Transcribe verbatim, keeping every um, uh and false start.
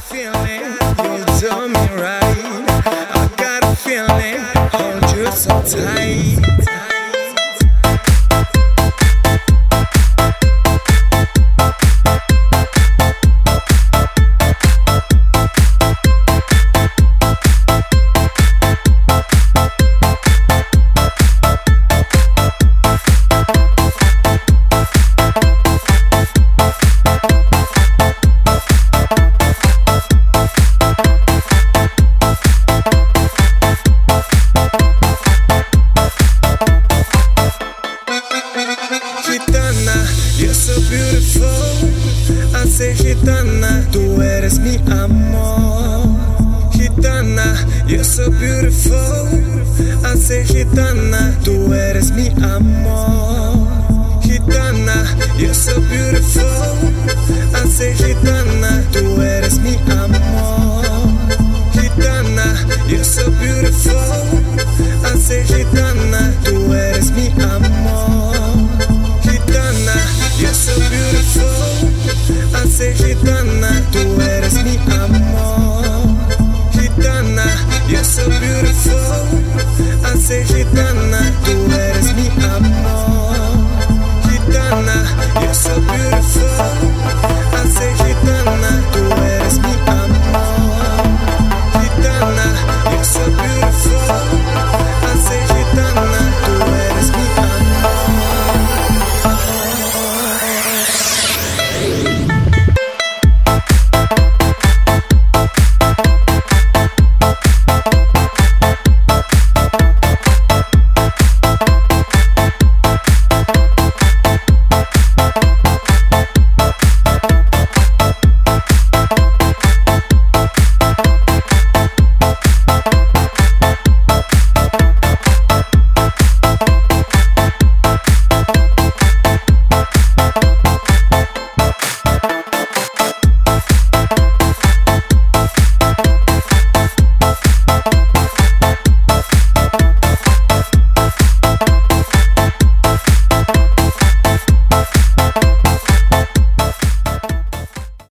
feeling you do me right. I got a feeling hold you so tight. You're so beautiful, I say gitana, tú eres mi amor. Gitana, you're so beautiful, I say gitana, tú eres mi amor. Gitana, you're so beautiful, I say gitana.